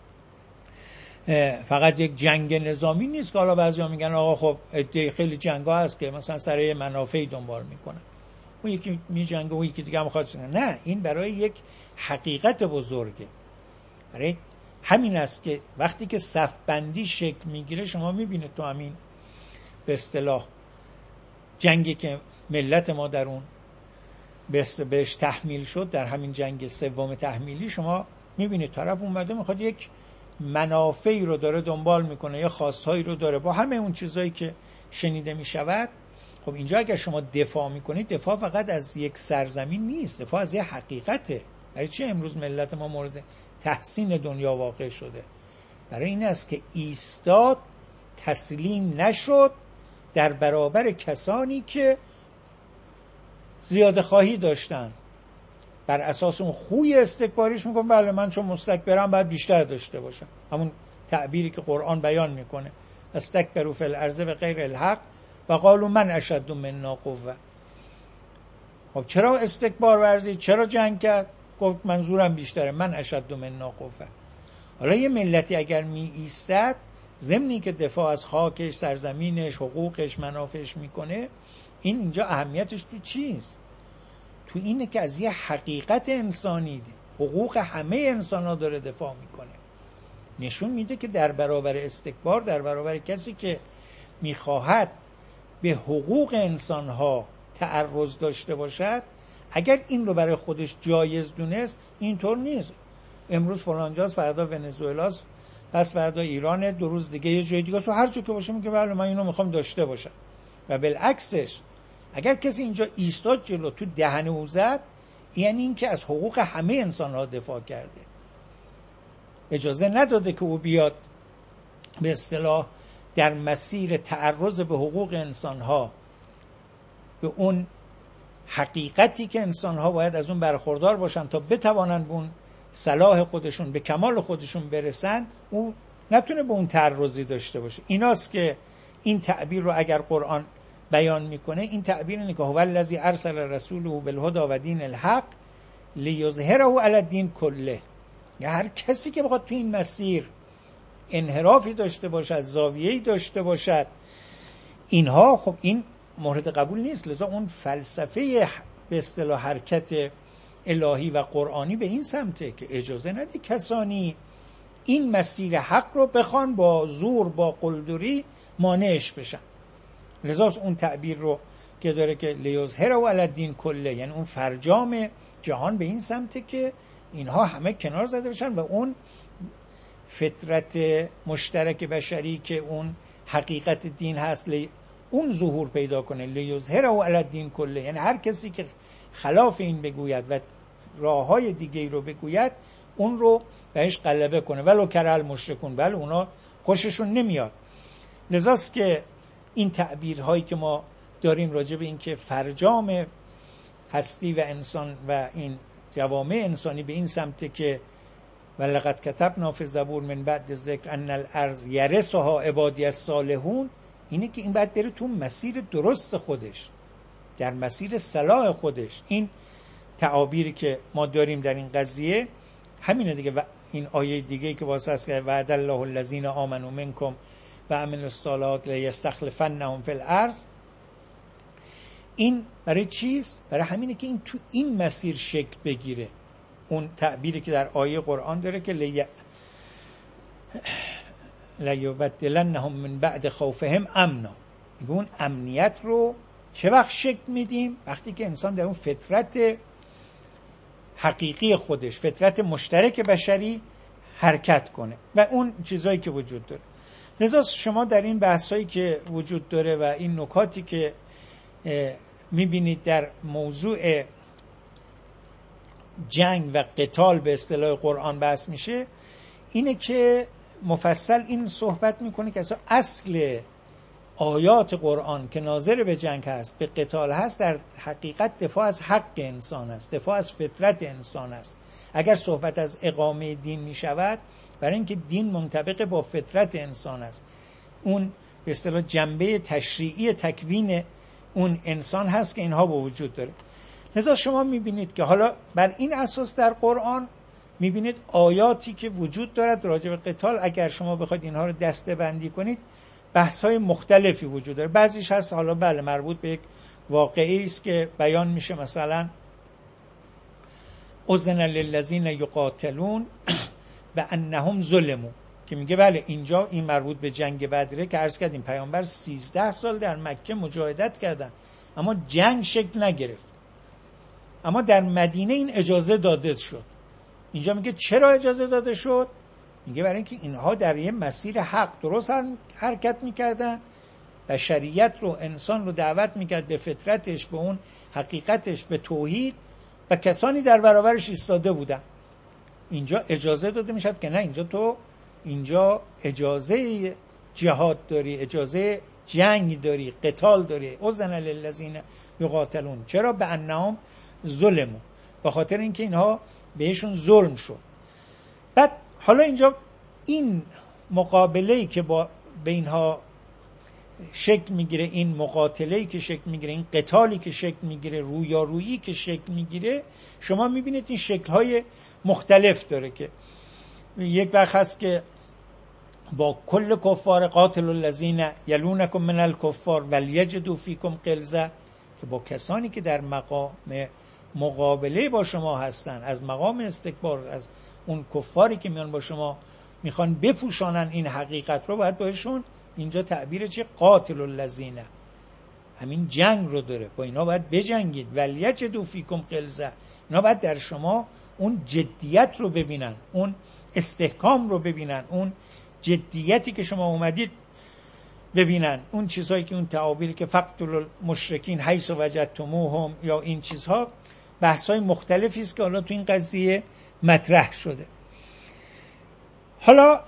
فقط یک جنگ نظامی نیست که حالا بعضیا میگن آقا خب عده خیلی جنگا هست که مثلا سر منافعی دنبال میکنن، اون یکی میجنگه اون یکی دیگه هم میخواد. نه، این برای یک حقیقت بزرگه. برای همین است که وقتی که صف بندی شکل میگیره، شما میبینید تو همین به اصطلاح جنگی که ملت ما در اون بهش تحمیل شد، در همین جنگ سوم تحمیلی، شما میبینید طرف اومده میخواد یک منافعی رو داره دنبال میکنه یا خواستهایی رو داره با همه اون چیزایی که شنیده میشود. خب اینجا اگر شما دفاع میکنید، دفاع فقط از یک سرزمین نیست، دفاع از یک حقیقته. برای چه امروز ملت ما مورد تحسین دنیا واقع شده؟ برای این است که ایستاد، تسلیم نشد در برابر کسانی که زیاده خواهی داشتن. بر اساس اون خوی استکباریش میگم بله من چون مستکبرم باید بیشتر داشته باشم، همون تعبیری که قرآن بیان میکنه، استکبروا فی الارض بغیر الحق و قالوا من اشد منا قوه. خب چرا استکبار ورزید؟ چرا جنگ کرد؟ گفت منظورم بیشتره، من اشد منا قوه. حالا یه ملتی اگر می ایستد، ضمنی که دفاع از خاکش، سرزمینش، حقوقش، منافعش میکنه، این اینجا اهمیتش تو چیست؟ تو اینه که از یه حقیقت انسانی، حقوق همه انسان ها داره دفاع میکنه. نشون میده که در برابر استکبار، در برابر کسی که میخواهد به حقوق انسان ها تعرض داشته باشد، اگر این رو برای خودش جایز دونست، اینطور نیست. امروز فلانجاست، فردا ونزوئلاست، پس فردا ایران، دو روز دیگه یه جای دیگه است و هر جا که باشه میگه بله من اینو میخوام داشته باشم. و بالعکسش اگر کسی اینجا ایستاد جلو، تو دهن او زد، یعنی این که از حقوق همه انسان ها دفاع کرده. اجازه نداده که او بیاد به اصطلاح در مسیر تعرض به حقوق انسان ها، به اون حقیقتی که انسان ها باید از اون برخوردار باشن تا بتوانن به اون صلاح خودشون، به کمال خودشون برسن، او نتونه به اون تعرضی داشته باشه. ایناست که این تعبیر رو اگر قرآن بیان میکنه، این تعبیر اینه که هو الذی ارسل رسوله بالهدی و دین الحق لیظهره علی الدین کله. یا هر کسی که بخواد تو این مسیر انحرافی داشته باشد، زاویه‌ای داشته باشد، اینها خب این مورد قبول نیست. لذا اون فلسفه به اصطلاح حرکت الهی و قرآنی به این سمته که اجازه نده کسانی این مسیر حق رو بخوان با زور، با قلدری مانعش بشن. لذا اون تعبیر رو که داره که لیظهره علی الدین کله، یعنی اون فرجام جهان به این سمته که اینها همه کنار زده بشن و اون فطرت مشترک بشری که اون حقیقت دین هست، اون ظهور پیدا کنه. لیظهره علی الدین کله، یعنی هر کسی که خلاف این بگوید و راههای دیگه رو بگوید، اون رو بهش غلبه کنه. ولو کره المشرکون، بله اونا خوششون نمیاد. لذاست که این تعبیرهایی که ما داریم راجع به این که فرجام هستی و انسان و این جوامع انسانی به این سمته که ولقد کتبنا فی الزبور من بعد ذکر ان الارض یرثها عبادی الصالحون، اینه که این بعد بره تو مسیر درست خودش، در مسیر صلاح خودش. این تعابیری که ما داریم در این قضیه همینه دیگه. و این آیه دیگه که واسه است که وعد الله الذین آمنوا منکم و عملوا الصالحات لیستخلفنهم فی الارض، این برای چیست؟ برای همینه که این تو این مسیر شکل بگیره. اون تعبیری که در آیه قرآن داره که لی لیبدلنهم من بعد خوفهم امنا، میگه اون امنیت رو چه وقت شکل میدیم؟ وقتی که انسان در اون فطرت حقیقی خودش، فطرت مشترک بشری حرکت کنه و اون چیزایی که وجود داره. لذا شما در این بحثایی که وجود داره و این نکاتی که میبینید در موضوع جنگ و قتال به اصطلاح قرآن بحث میشه، اینه که مفصل این صحبت میکنه که اصل آیات قرآن که ناظر به جنگ هست، به قتال هست، در حقیقت دفاع از حق انسان است، دفاع از فطرت انسان است. اگر صحبت از اقامه دین میشود، برای اینکه دین منطبق با فطرت انسان است. اون به اصطلاح جنبه تشریعی تکوین اون انسان هست که اینها به وجود داره. لذا شما میبینید که حالا بر این اساس در قرآن میبینید آیاتی که وجود دارد راجع به قتال، اگر شما بخواید اینها رو دسته بندی کنید بحث‌های مختلفی وجود داره. بعضیش هست حالا بله مربوط به یک واقعی است که بیان میشه، مثلا اذن للذین یقاتلون و انهم ظلموا، که میگه بله اینجا این مربوط به جنگ بدره که عرض کردیم پیامبر سیزده سال در مکه مجاهدت کردن اما جنگ شکل نگرفت، اما در مدینه این اجازه داده شد. اینجا میگه چرا اجازه داده شد؟ میگه برای اینکه اینها در یه مسیر حق درست حرکت میکردن، بشریت رو، انسان رو دعوت میکرد به فطرتش، به اون حقیقتش، به توحید، و کسانی در برابرش ایستاده بودن. اینجا اجازه داده میشد که نه، اینجا تو اینجا اجازه جهاد داری، اجازه جنگ داری، قتال داری. اذن للذین یقاتلون. چرا؟ به انهم ظلموا، به خاطر اینکه اینها بهشون ظلم شد. بعد حالا اینجا این مقابله‌ای که با به اینها شکل میگیره، این مقاتله‌ای که شکل میگیره، این قتالی که شکل میگیره، رویارویی که شکل میگیره، شما میبینید این شکل‌های مختلف داره. که یک وقت هست که با کل کفار قاتل الذین یلونکم من الکفار ولیجدوا فیکم غلظه، که با کسانی که در مقام مقابله با شما هستن، از مقام استکبار، از اون کفاری که میان با شما میخوان بپوشانن این حقیقت رو، باید باشون، اینجا تعبیر چه؟ قاتل الذین، همین جنگ رو داره، با اینا باید بجنگید. ولیجدوا فیکم غلظه، اینا باید در شما اون جدیت رو ببینن، اون استحکام رو ببینن، اون جدیتی که شما اومدید ببینن، اون چیزهایی که اون تعابیری که فقتلوا المشرکین حیث وجدتموهم، یا این چیزها بحث‌های مختلفی است که حالا تو این قضیه مطرح شده. حالا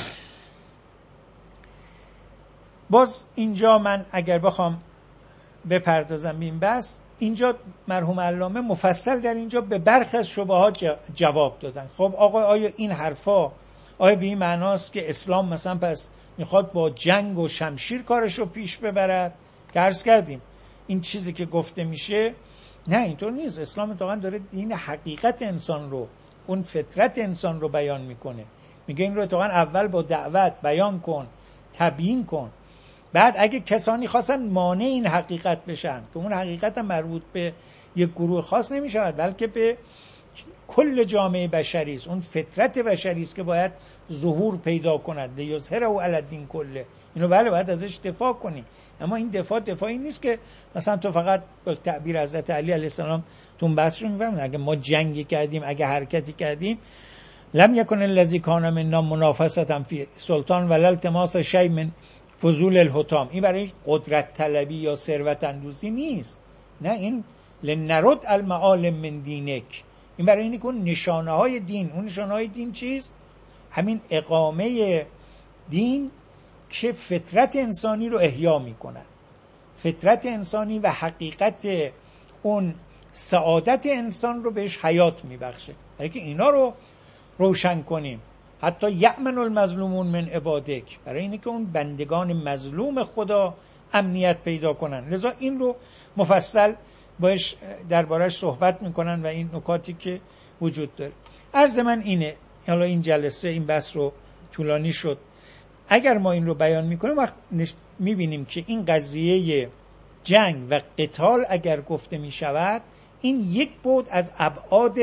باز اینجا من اگر بخوام بپردازم به این بحث، اینجا مرحوم علامه مفصل در اینجا به برخی از شبهات جواب دادن. خب آقا آیا این حرفا آیا به این معناست که اسلام مثلا پس میخواد با جنگ و شمشیر کارش رو پیش ببرد؟ که عرض کردیم این چیزی که گفته میشه نه، اینطور نیست. اسلام اتفاقا داره دین حقیقت انسان رو، اون فطرت انسان رو بیان میکنه. میگه این رو اتفاقا اول با دعوت بیان کن، تبیین کن، بعد اگه کسانی خواستن مانع این حقیقت بشن، که اون حقیقت هم مربوط به یک گروه خاص نمیشود بلکه به کل جامعه بشری است، اون فطرت بشری است که باید ظهور پیدا کند، لیظهره علی الدین کله. اینو بله باید ازش دفاع کنی، اما این دفاع دفاعی نیست که مثلا تو فقط به تعبیر حضرت علی علیه السلام تو بحث رو میفهمید اگه ما جنگی کردیم، اگه حرکتی کردیم، لم یکن الذی کان منا منافسه فی سلطان ولا التماس شیء من فضول الحطام. این برای قدرت طلبی یا ثروت اندوزی نیست، نه، این لنرد المعالم من دینک، این برای اینه که اون نشانه های دین، اون نشانه های دین چیست؟ همین اقامه دین که فطرت انسانی رو احیا میکنه، فطرت انسانی و حقیقت اون سعادت انسان رو بهش حیات میبخشه. برای که اینا رو روشن کنیم، حتی یأمن المظلومون من عبادک، برای اینه که اون بندگان مظلوم خدا امنیت پیدا کنن. لذا این رو مفصل باش دربارش صحبت میکنن و این نکاتی که وجود داره. عرض من اینه، حالا این جلسه این بحث رو طولانی شد، اگر ما این رو بیان میکنیم وقت میبینیم که این قضیه جنگ و قتال اگر گفته میشود، این یک بعد از ابعاد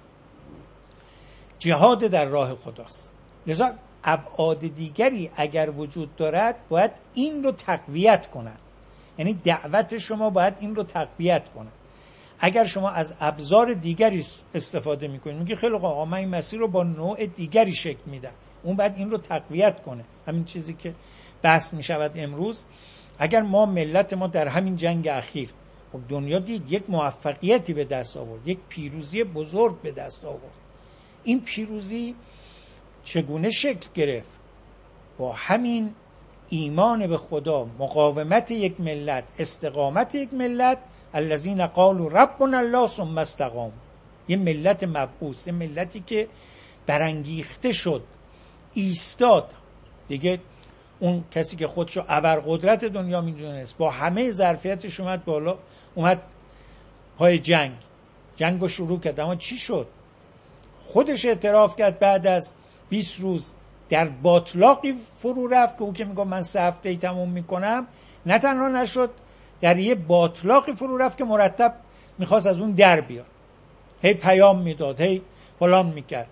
جهاد در راه خداست. لذا ابعاد دیگری اگر وجود دارد باید این رو تقویت کند، یعنی دعوت شما باید این رو تقویت کنه. اگر شما از ابزار دیگری استفاده میکنید، میگی خیلی آقا من این مسیر رو با نوع دیگری شکل میدم، اون باید این رو تقویت کنه. همین چیزی که بحث میشود امروز، اگر ما ملت ما در همین جنگ اخیر، خب دنیا دید یک موفقیتی به دست آورد، یک پیروزی بزرگ به دست آورد. این پیروزی چگونه شکل گرفت؟ با همین ایمان به خدا، مقاومت یک ملت، استقامت یک ملت، الذین قالوا ربنا الله ثم استقاموا. یه ملت مبعوث، یه ملتی که برانگیخته شد ایستاد. دیگه اون کسی که خودشو ابرقدرت دنیا میدونست با همه ظرفیتش اومد بالا، اومد پای جنگ جنگو شروع کرد. اما چی شد؟ خودش اعتراف کرد بعد از بیست روز در باطلاقی فرو رفت که او که میگه من سه هفته ای تموم میکنم، نه تنها نشد، در یه باطلاقی فرو رفت که مرتب میخواست از اون در بیاد، هی پیام میداد، هی فلان میکرد.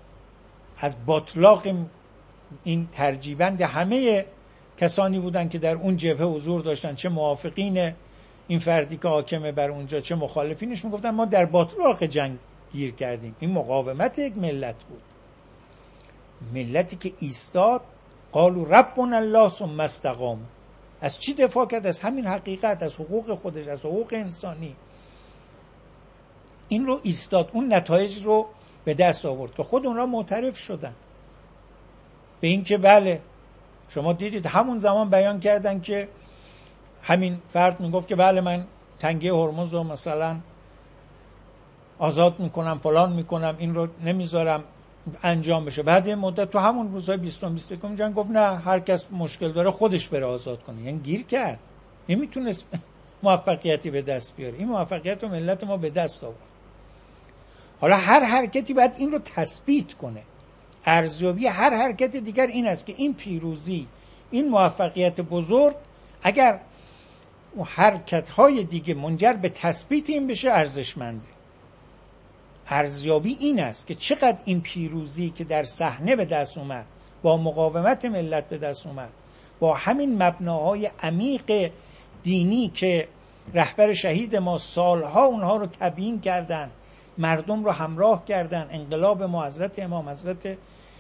از باطلاق این ترجیبند همه کسانی بودن که در اون جبهه حضور داشتن، چه موافقین این فردی که حاکمه بر اونجا چه مخالفینش، میگفتن ما در باطلاق جنگ گیر کردیم. این مقاومت یک ملت بود، ملتی که ایستاد. قالوا ربنا الله ثم استقاموا. از چی دفاع کرد؟ از همین حقیقت، از حقوق خودش، از حقوق انسانی. این رو ایستاد، اون نتایج رو به دست آورد که خود اونها معترف شدن به این که بله، شما دیدید همون زمان بیان کردن که همین فرد میگفت که بله من تنگه هرمز رو مثلا آزاد میکنم، فلان میکنم، این رو نمیذارم انجام بشه. بعد این مدت تو همون روزهای بیستم بیست یکم جنگ گفت نه، هر کس مشکل داره خودش بره آزاد کنه. یعنی گیر کرد، نمیتونست موفقیتی به دست بیاره. این موفقیت رو ملت ما به دست آورد. حالا هر حرکتی باید این رو تثبیت کنه. ارزیابی هر حرکت دیگر این است که این پیروزی، این موفقیت بزرگ، اگر حرکت‌های دیگه منجر به تثبیت این بشه، ارزشمنده. ارزیابی این است که چقدر این پیروزی که در صحنه به دست اومد، با مقاومت ملت به دست اومد، با همین مبناهای عمیق دینی که رهبر شهید ما سالها اونها رو تبیین کردن، مردم رو همراه کردن، انقلاب ما، حضرت امام، حضرت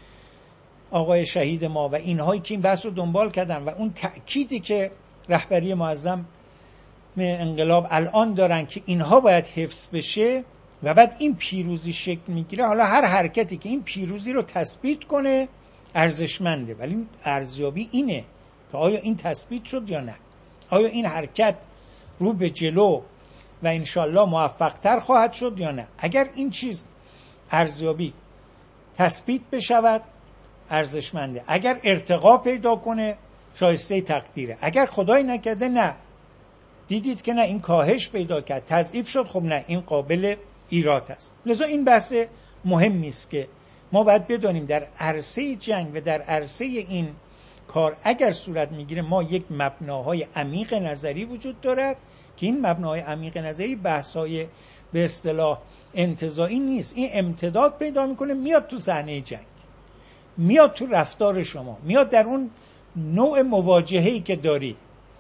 آقای شهید ما و اینهایی که این بحث رو دنبال کردن و اون تأکیدی که رهبری معظم انقلاب الان دارن که اینها باید حفظ بشه و بعد این پیروزی شکل میگیره. حالا هر حرکتی که این پیروزی رو تثبیت کنه ارزشمنده، ولی ارزیابی اینه که آیا این تثبیت شد یا نه، آیا این حرکت رو به جلو و انشالله موفق تر خواهد شد یا نه. اگر این چیز ارزیابی تثبیت بشود ارزشمنده، اگر ارتقا پیدا کنه شایسته تقدیره، اگر خدای نکرده نه، دیدید که نه این کاهش پیدا کرد، تضعیف شد، خب نه، این قابل ایراد است. لذا این بحث مهمی است که ما باید بدانیم در عرصه جنگ و در عرصه این کار اگر صورت میگیره، ما یک مبناهای عمیق نظری وجود دارد که این مبناهای عمیق نظری بحث‌های به اصطلاح انتزاعی نیست. این امتداد پیدا میکنه، میاد تو صحنه جنگ، میاد تو رفتار شما، میاد در اون نوع مواجهه‌ای که داری.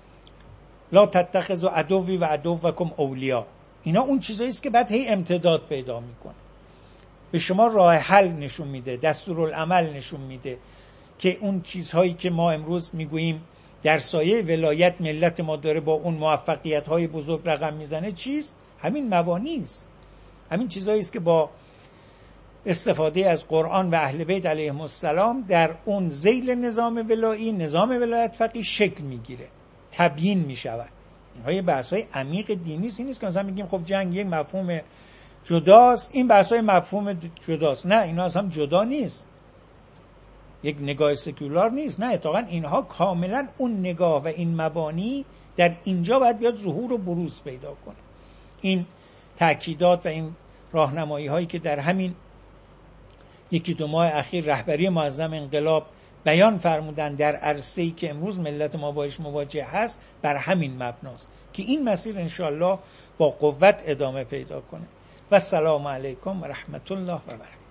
لا تتخذوا عدوی و عدوکم اولیا. اینا اون چیزایی است که بعد هی امتداد پیدا میکنه، به شما راه حل نشون میده، دستورالعمل نشون میده که اون چیزهایی که ما امروز میگوییم در سایه ولایت ملت ما داره با اون موفقیت‌های بزرگ رقم میزنه، چیست؟ همین مبانی است، همین چیزهایی است که با استفاده از قرآن و اهل بیت علیهم السلام در اون ذیل نظام ولایی، نظام ولایت فقیه شکل میگیره، تبیین میشود. اینها بحث‌های عمیق دینی است. این نیست که مثلا میگیم خب جنگ یک مفهوم جداست، این بحث‌های مفهوم جداست. نه، اینا اصلا جدا نیست، یک نگاه سکولار نیست. نه، اتفاقا اینها کاملا اون نگاه و این مبانی در اینجا باید بیاد ظهور و بروز پیدا کنه. این تأکیدات و این راهنمایی هایی که در همین یکی دو ماه اخیر رهبری معظم انقلاب بیان فرمودن در عرصه‌ای که امروز ملت ما باش مواجه هست، بر همین مبناست که این مسیر انشالله با قوت ادامه پیدا کنه. و السلام علیکم و رحمت الله و برکاته.